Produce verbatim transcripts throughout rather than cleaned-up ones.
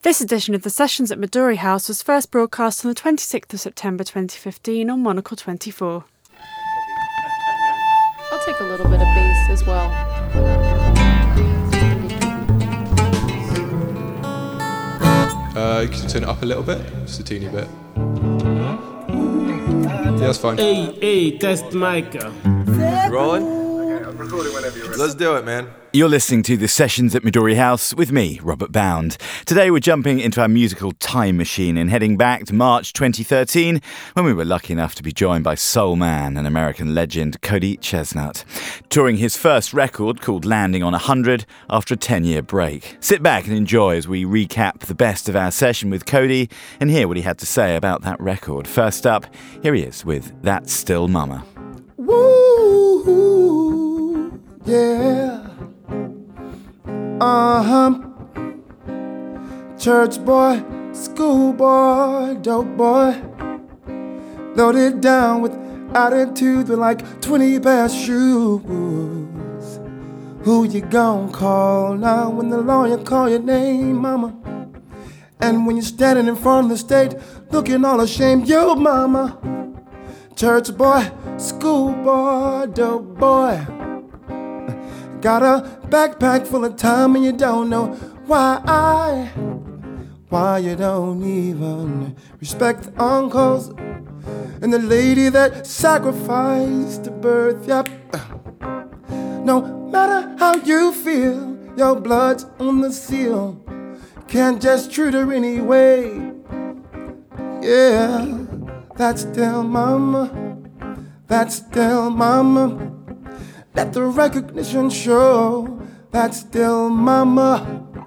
This edition of the Sessions at Midori House was first broadcast on the twenty-sixth of September twenty fifteen on Monocle twenty-four. I'll take a little bit of bass as well. Uh, you can turn it up a little bit, just a teeny bit. Yeah, that's fine. Hey, hey, test mic. Rolling? Let's do it, man. You're listening to The Sessions at Midori House with me, Robert Bound. Today we're jumping into our musical time machine and heading back to March twenty thirteen when we were lucky enough to be joined by soul man and American legend Cody Chesnutt, touring his first record called Landing on one hundred after a ten-year break. Sit back and enjoy as we recap the best of our session with Cody and hear what he had to say about that record. First up, here he is with That's Still Mama. Woo, yeah. Uh-huh. Church boy, school boy, dope boy. Loaded down with attitude with like twenty pair of shoes. Who you gon' call now when the lawyer call your name, mama? And when you're standing in front of the state looking all ashamed, yo mama. Church boy, school boy, dope boy. Got a backpack full of time and you don't know why I, why you don't even respect the uncles and the lady that sacrificed to birth. Yep. No matter how you feel, your blood's on the seal. Can't just treat her anyway. Yeah, that's still mama. That's still mama. Let the recognition show. That's still mama.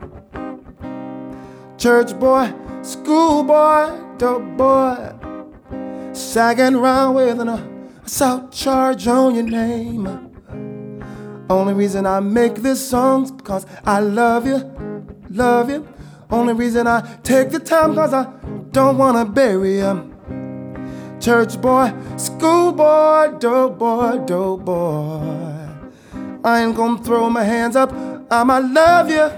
Church boy, school boy, dope boy. Sagging around with an assault charge on your name. Only reason I make this song's because I love you, love you. Only reason I take the time because I don't want to bury you. Church boy, school boy, dope boy, dope boy. I ain't gonna throw my hands up, I might love you.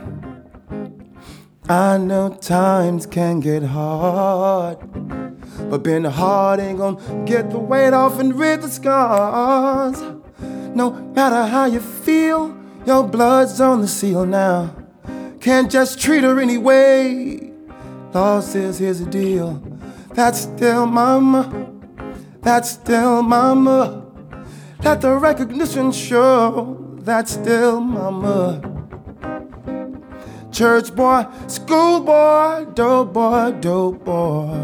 I know times can get hard, but being hard ain't gonna get the weight off and rid the scars. No matter how you feel, your blood's on the seal now. Can't just treat her anyway. Law says here's the deal. That's still mama. That's still mama. Let the recognition show. That's still mama. Church boy, school boy, dope boy, dope boy.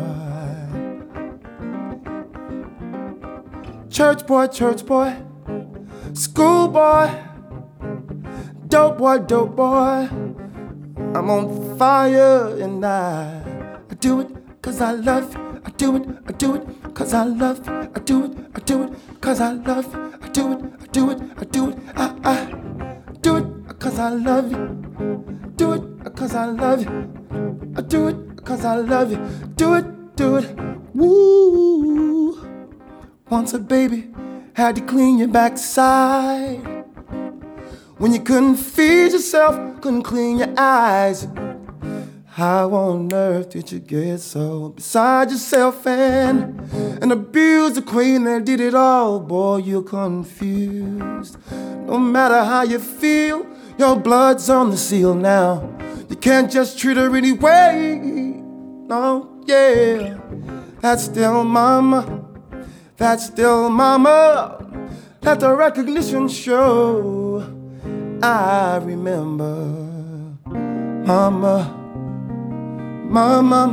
Church boy, church boy, school boy, dope boy, dope boy. I'm on fire and I, I do it cause I love you. I do it, I do it cause I love you. I do it, I do it cause I love you. I do it, I do it, I do it, I, I do it cause I love you. Do it cause I love you. I do it cause I love you. Do it, do it, woo. Once a baby had to clean your backside. When you couldn't feed yourself, couldn't clean your eyes. How on earth did you get so beside yourself and, and abuse the queen that did it all? Boy, you're confused. No matter how you feel, your blood's on the seal now. You can't just treat her anyway. No, yeah. That's still mama. That's still mama. Let the recognition show. I remember mama. Mama,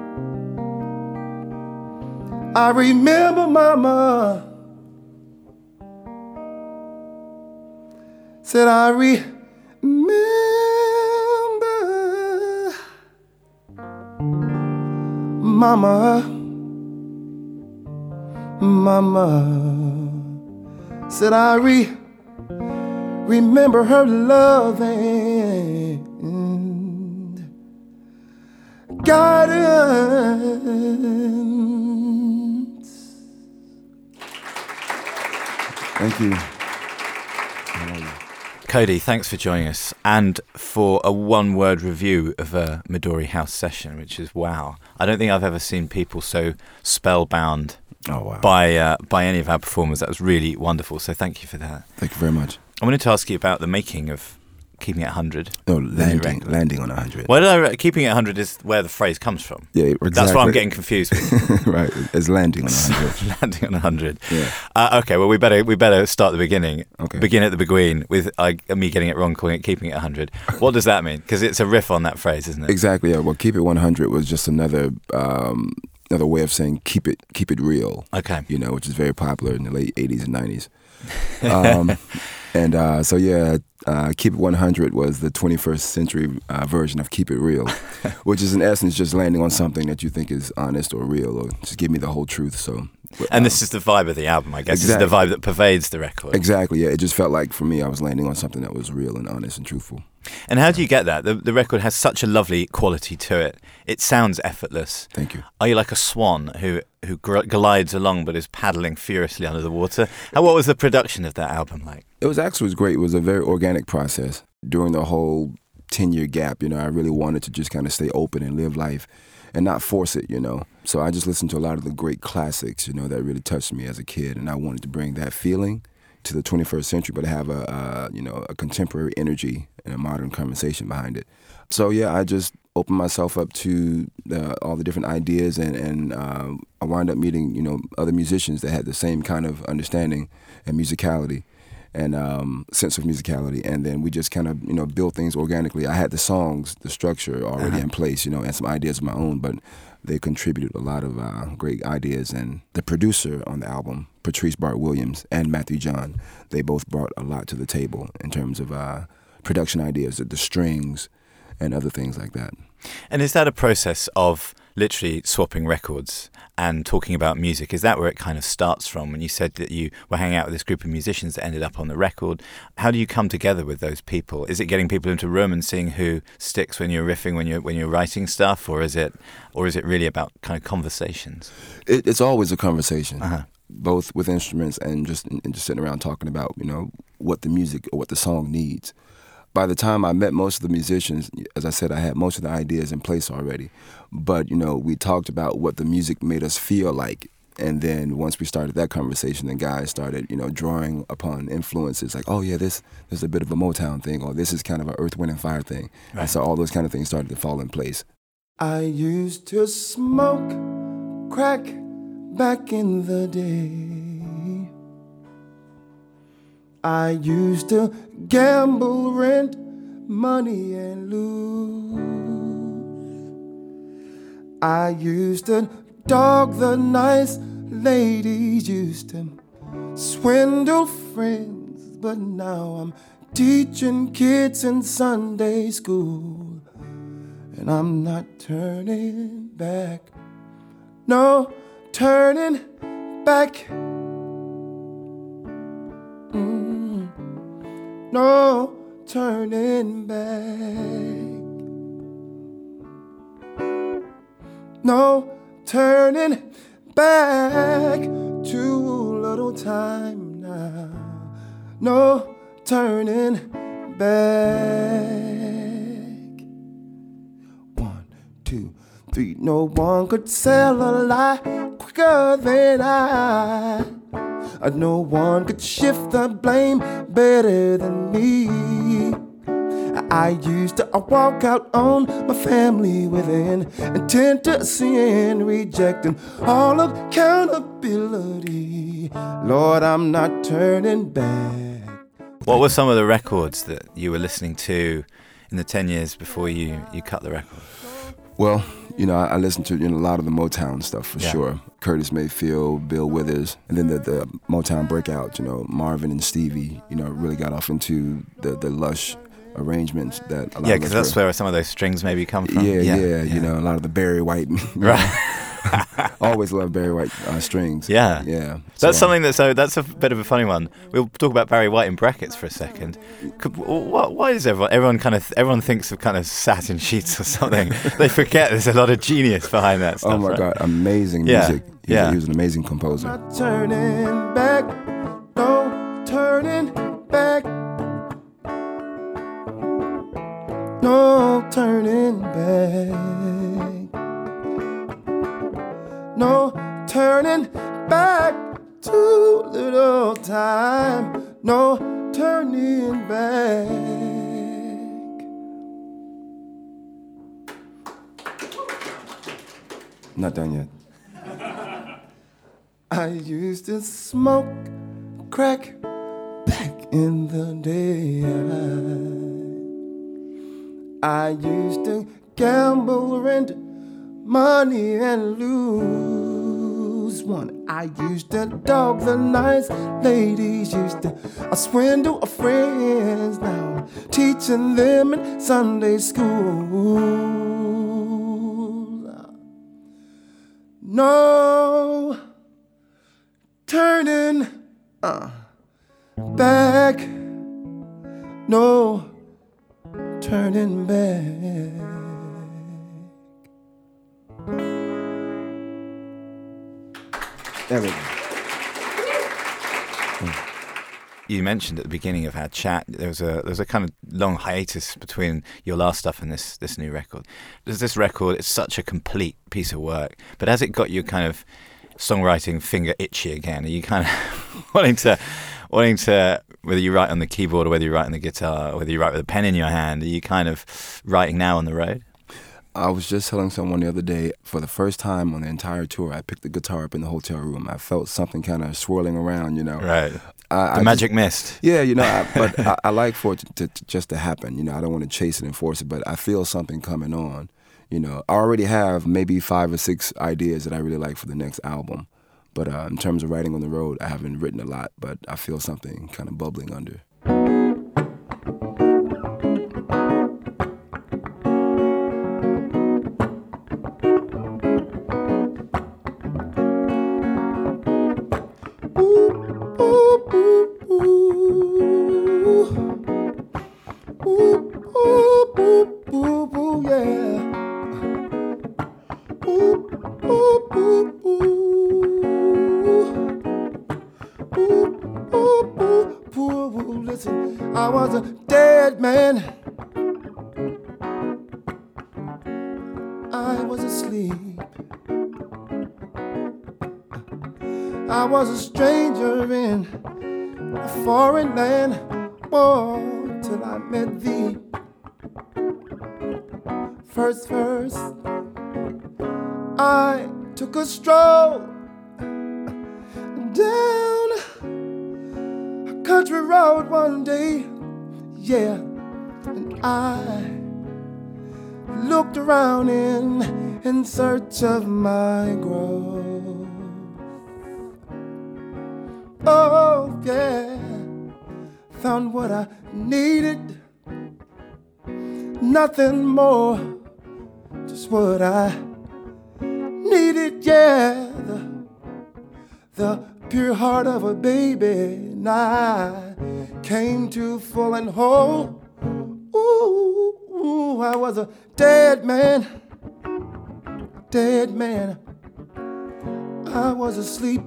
I remember mama. Said I remember mama. Mama said I re- remember her loving guidance. Thank you. Cody, thanks for joining us and for a one-word review of a Midori House session, which is wow. I don't think I've ever seen people so spellbound Oh, wow. by uh, by any of our performers. That was really wonderful, so thank you for that. Thank you very much. I wanted to ask you about the making of Keeping It one hundred. No, landing, landing on one hundred. Why did I re- Keeping It one hundred is where the phrase comes from. Yeah, exactly. That's why I'm getting confused with. Right, it's landing on one hundred. Landing on one hundred. Yeah. Uh, okay, well, we better we better start at the beginning. Okay. Begin at the beginning with uh, me getting it wrong, calling it Keeping It one hundred. What does that mean? Because it's a riff on that phrase, isn't it? Exactly, yeah. Well, Keep It one hundred was just another um, another way of saying keep it keep it real. Okay. You know, which is very popular in the late eighties and nineties. Um, and uh, so, yeah, uh, Keep It one hundred was the twenty-first century uh, version of Keep It Real, which is in essence just landing on something that you think is honest or real, or just give me the whole truth. So, And um, this is the vibe of the album, I guess. Exactly. This is the vibe that pervades the record. Exactly, yeah. It just felt like, for me, I was landing on something that was real and honest and truthful. And how do you get that? The, the record has such a lovely quality to it. It sounds effortless. Thank you. Are you like a swan who who gr- glides along but is paddling furiously under the water? And what was the production of that album like? It was actually it was great. It was a very organic process. During the whole ten-year gap, you know, I really wanted to just kind of stay open and live life and not force it, you know. So I just listened to a lot of the great classics, you know, that really touched me as a kid, and I wanted to bring that feeling to the twenty-first century, but have a, uh, you know, a contemporary energy and a modern conversation behind it. So, yeah, I just opened myself up to uh, all the different ideas, and, and uh, I wound up meeting, you know, other musicians that had the same kind of understanding and musicality and um, sense of musicality. And then we just kind of, you know, built things organically. I had the songs, the structure already Uh-huh. in place, you know, and some ideas of my own, but they contributed a lot of uh, great ideas. And the producer on the album, Patrice Bart Williams and Matthew John, they both brought a lot to the table in terms of uh, production ideas, the, the strings, and other things like that. And is that a process of literally swapping records and talking about music? Is that where it kind of starts from? When you said that you were hanging out with this group of musicians that ended up on the record, how do you come together with those people? Is it getting people into a room and seeing who sticks when you're riffing, when you're when you're writing stuff, or is it, or is it really about kind of conversations? It, it's always a conversation, Uh-huh. both with instruments and just and just sitting around talking about, you know, what the music or what the song needs. By the time I met most of the musicians, as I said, I had most of the ideas in place already. But, you know, we talked about what the music made us feel like. And then once we started that conversation, the guys started, you know, drawing upon influences like, oh, yeah, this, this is a bit of a Motown thing, or this is kind of an Earth, Wind and Fire thing. Right. And so all those kind of things started to fall in place. I used to smoke crack back in the day. I used to gamble, rent money, and lose. I used to dog the nice ladies, used to swindle friends, but now I'm teaching kids in Sunday school, and I'm not turning back. No, turning back. Mm. No turning back. No turning back. Too little time now. No turning back. One, two, three. No one could sell a lie quicker than I. Uh, No one could shift the blame better than me. I used to walk out on my family within, intent to sin, rejecting all accountability. Lord, I'm not turning back. What were some of the records that you were listening to in the ten years before you, you cut the record? Well, you know, I, I listened to you know, a lot of the Motown stuff for Yeah. sure. Curtis Mayfield, Bill Withers, and then the, the Motown breakout, you know, Marvin and Stevie, you know, really got off into the, the lush arrangements that a lot Yeah, of because us that's were- where some of those strings maybe come from. Yeah, yeah, you know, a lot of the Barry White. you know. Right. Always loved Barry White uh, strings. Yeah. Yeah. That's So, something that, so that's a bit of a funny one. We'll talk about Barry White in brackets for a second. Could, wh- why does everyone, everyone kind of, everyone thinks of kind of satin sheets or something. They forget there's a lot of genius behind that stuff. Oh my right? God, amazing Yeah, music. He, yeah. he was an amazing composer. Not turning back, no turning back. no turning back. Too little time, no turning back. Not done yet. I used to smoke crack back in the day. I used to gamble, rent money and lose one. I used to dog the nice ladies, used to I swindle a friends. Now I'm teaching them in Sunday school. No turning uh, back, no turning back. There we go. You mentioned at the beginning of our chat there was a there was a kind of long hiatus between your last stuff and this this new record. There's this record, it's such a complete piece of work, but has it got you kind of songwriting finger itchy again? Are you kind of wanting to wanting to whether you write on the keyboard or whether you write on the guitar or whether you write with a pen in your hand, are you kind of writing now on the road? I was just telling someone the other day, for the first time on the entire tour, I picked the guitar up in the hotel room. I felt something kind of swirling around, you know. Right. I, the I magic just, mist. Yeah, you know, I, but I, I like for it to, to, to just to happen. You know, I don't want to chase it and force it, but I feel something coming on. You know, I already have maybe five or six ideas that I really like for the next album. But uh, in terms of writing on the road, I haven't written a lot, but I feel something kind of bubbling under. I was a dead man. I was asleep. I was a stranger in a foreign land. Oh, till I met thee. First verse, I took a stroll down a country road one day, yeah, and I looked around in, in search of my growth. Oh, yeah, found what I needed, nothing more, just what I needed, yeah, the, the pure heart of a baby, and I came to full and whole. Ooh, ooh, I was a dead man, dead man. I was asleep,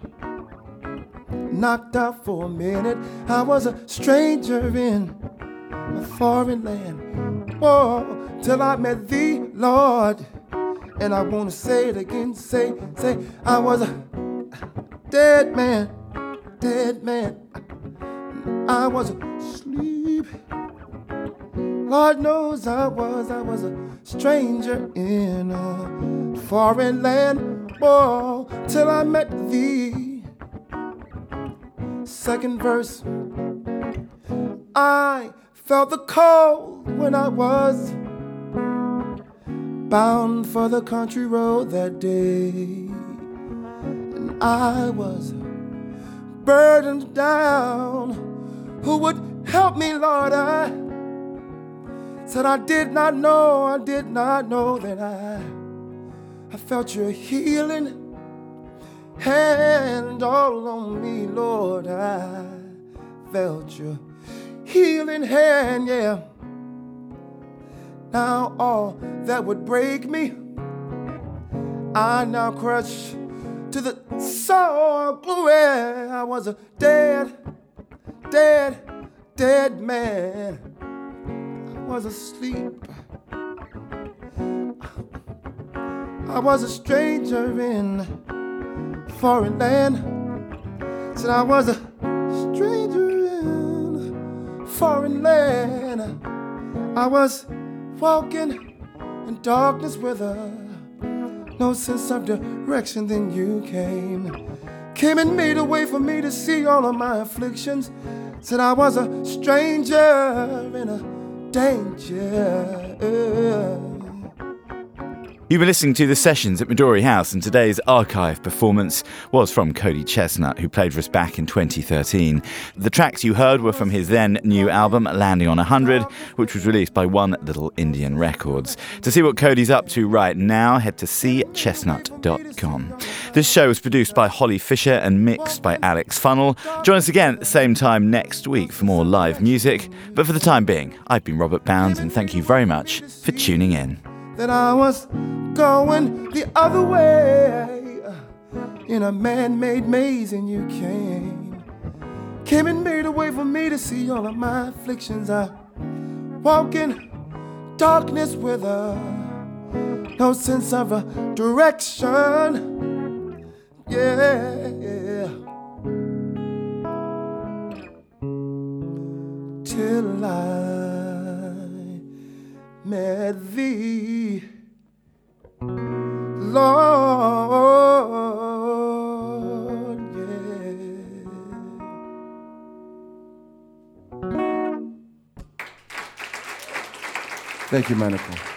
knocked out for a minute. I was a stranger in a foreign land. Whoa, till I met thee, Lord. And I wanna say it again, say, say, I was a dead man, dead man. I was asleep. Lord knows I was, I was a stranger in a foreign land. Whoa, till I met thee. Second verse, I felt the cold when I was bound for the country road that day, and I was burdened down. Who would help me, Lord? I said I did not know, I did not know that I I felt your healing hand all on me, Lord. I felt your healing hand, yeah. Now all that would break me, I now crush to the soul. Glory, I was a dead, dead, dead man. I was asleep. I was a stranger in foreign land. Said I was a stranger in foreign land. I was walking in darkness with a no sense of direction. Then you came, came and made a way for me to see all of my afflictions. Said I was a stranger in a danger. You've been listening to The Sessions at Midori House, and today's archive performance was from Cody Chestnut, who played for us back in twenty thirteen. The tracks you heard were from his then new album, Landing on one hundred, which was released by One Little Indian Records. To see what Cody's up to right now, head to see chestnut dot com. This show was produced by Holly Fisher and mixed by Alex Funnell. Join us again at the same time next week for more live music. But for the time being, I've been Robert Bound, and thank you very much for tuning in. That I was going the other way in a man-made maze, and you came, came and made a way for me to see all of my afflictions. I walk in darkness with a no sense of a direction. Yeah, yeah. Till I met thee, Lord, yeah. Thank you, Manical.